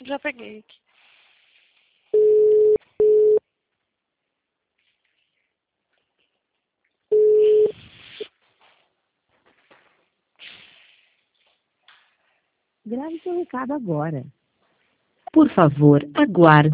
Já peguei aqui. Grave seu recado agora. Por favor, aguarde.